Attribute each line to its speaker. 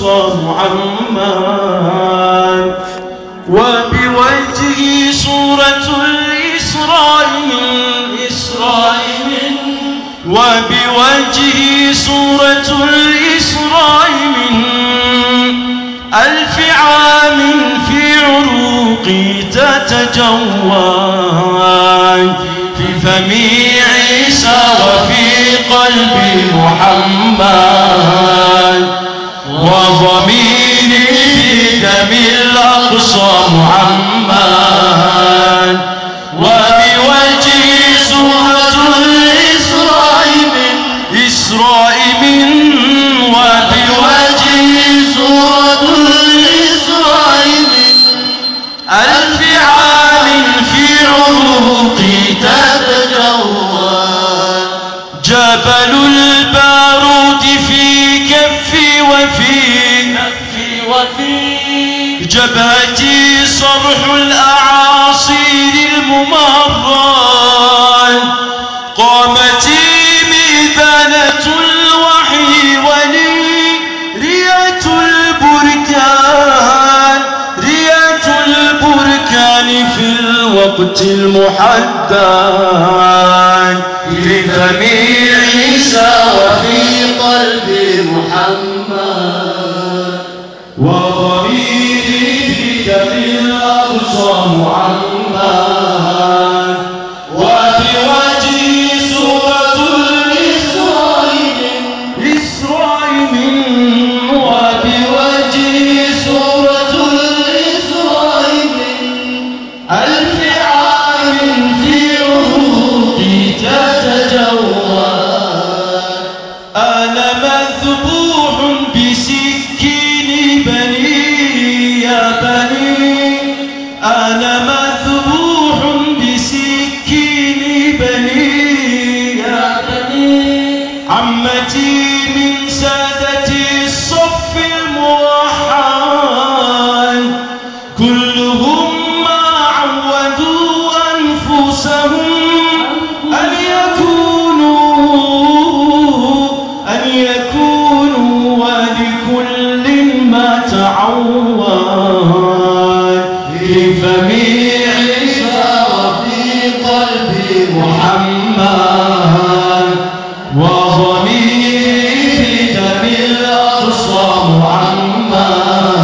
Speaker 1: الأقصى محمد وبوجهه صورة الإسراء وبوجهه صورة الإسراء من 1000 عام في عروقي تتجول في فم عيسى وفي قلب محمد وضميري في دم الأقصى محمد وبوجهه صورة الإسراء من وبوجهه صورة الإسراء من 1000 عام في عروقي تتجول جبل البارود في كفي وفي جبهتي صرح الأعاصير الممرد قامتي ميزانة الوحي ولي رية البركان في الوقت المحدد في فم عيسى وفي قلب محمد وضميري في دم الأقصى محمد وبوجهه صورة الإسراء من وبوجهه صورة الإسراء من 1000 عام في عروقي تتجول أنا مذبوح بسكين بني يا بني أنا مذبوح بسكين بني يا بني عمتي من سادة الصف الموحد كلهم ما عودوا أنفسهم أن يكونوا ولكل ما تعود في فم عيسى وفي قلب محمد وضميري في دم الأقصى محمد